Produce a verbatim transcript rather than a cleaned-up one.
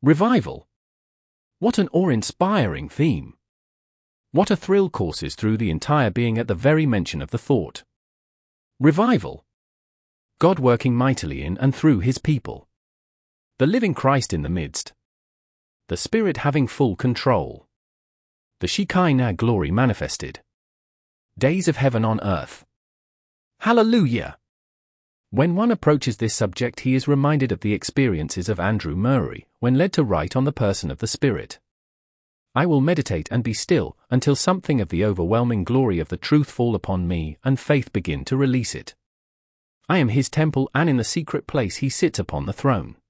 Revival. What an awe-inspiring theme. What a thrill courses through the entire being at the very mention of the thought. Revival. God working mightily in and through His people. The living Christ in the midst. The Spirit having full control. The Shekinah glory manifested. Days of heaven on earth. Hallelujah! When one approaches this subject, he is reminded of the experiences of Andrew Murray when led to write on the person of the Spirit. I will meditate and be still until something of the overwhelming glory of the truth fall upon me and faith begin to release it. I am His temple, and in the secret place He sits upon the throne.